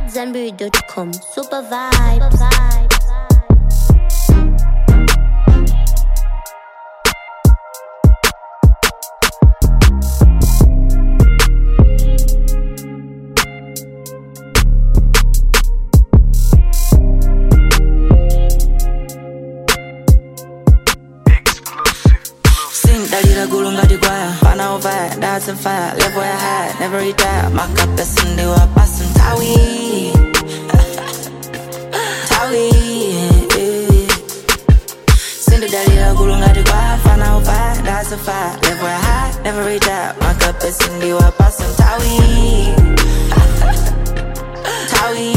Zenberry.com. Super vibes. Dalila gulunga di kwaya Pana over, that's a fire Live where I hide, never retire Maka pesan dewa pasan Tawi Tawi Cindy dalila gulunga di kwaya Pana over, that's a fire Live where I hide, never retire Maka pesan dewa pasan Tawi Tawi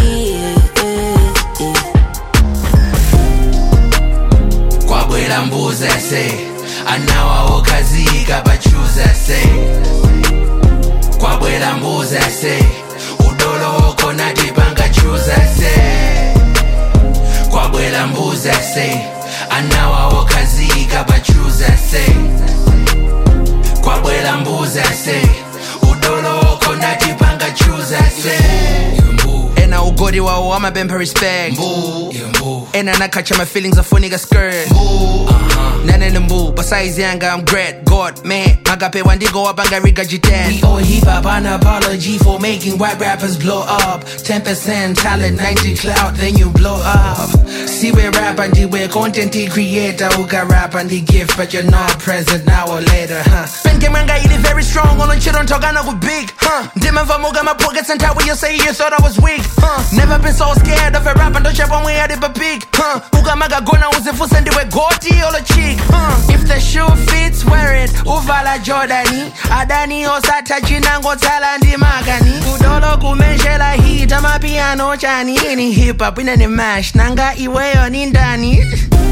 Kwa bwela mbuza se Anawa okazika bachuza se Kwa bwela mbuza se Udolo oko natipanga chuza se Kwa bwela mbuza se Anawa okazika bachuza se Kwa bwela mbuza se Udolo oko natipanga chuza se Ena ugodi wa amabempa respect Ena nakacha my feelings of funny skirt None in the mood, besides younger, I'm great. God, man, Magape Wandigo up and Gariga Jitan. We owe hip hop an apology for making white rappers blow up. 10% talent, 90 clout, then you blow up. See where rap and the way content creator who got rap and the gift, but you're not present now or later, huh? Penkemanga, it is very strong, all the children talking over big, huh? Demon for Moga, my pockets and how you say you thought I was weak, huh? Never been so scared of a rap and don't share one way at it but big, huh? Uga Maga Gona was if we send it with Gorty or a cheek. If the shoe fits, wear it. Uvala Jordani Adani osata chinango talandi magani Udolo kumenshela hit ama piano chani Ini hip hop ina ni mash Nanga iweyo ni ndani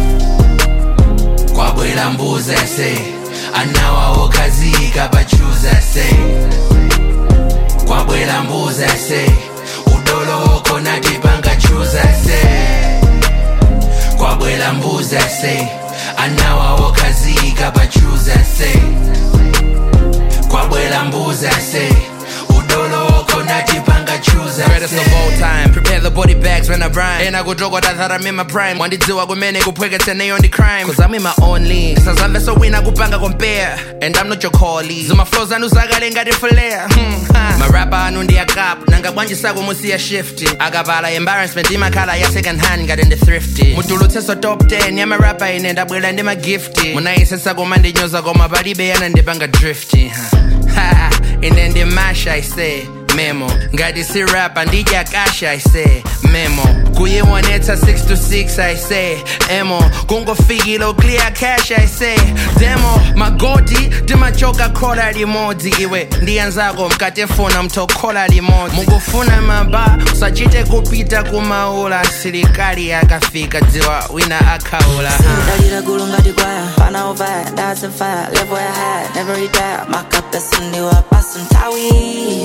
Kwa bwela mbuza se Anawa okazika bachuza se Kwa bwela mbuza se Udolo oko natipanga chuza se Kwa bwela mbuza se Anawa okazika bachuza se Kwa bwela mbuza se Udolo oko natipanga chuza se Greatest of all time, prepare the body bags when I rhyme And I go jogo that I'm in my prime Wandidziwa kumene kupweka tene on the crime Cause I'm in my own league Sazambe so wina kupanga compare And I'm not your colleague Zuma flows anu zagale ngati flare My rapper anu ndi akap Nanga bwanji sako musi ya shifty Akabala embarrassment imakhala ya second hand ngati ndi thrifty Mutulutse so top 10 ya my rapper inenda bwela ndi ma gifty Munayisesa koma ndi nyoza koma palibe yana ndipanga drifty Ine ndi mash I say Memo, ngati si rap andija kasha I say Memo, kuyiwonetsa 6 to 6 I say Emo, kungofikilo clear cash I say Demo, magoti, dimachoka kola limodzi Iwe, ndiyanzako mkatefuna mtokola limodzi Mukufuna maba, usachite kupita kumaula Sirikali akafika dziwa wina akaula Dalila gulunga di kwaya Pana over, that's a fire Live where I hide, never retire Maka pesan dewa pasan Tawi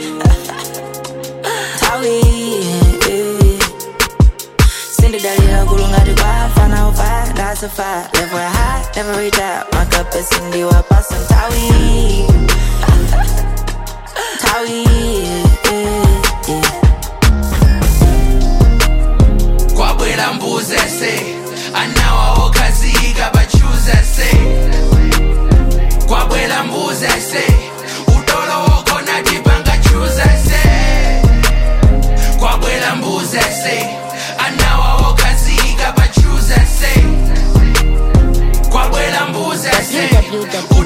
Tawi Cindy dalila gulunga di kwaya Pana over, that's a fire Live where I hide, never retire Maka pesan dewa pasan Tawi Tawi Kwa bwela mbuza se Anawa okazika bachuza se Kwa bwela mbuza se Udolo oko natipanga chuza se Kwa bwela mbuza se Anawa okazika bachuza se Kwa bwela mbuza se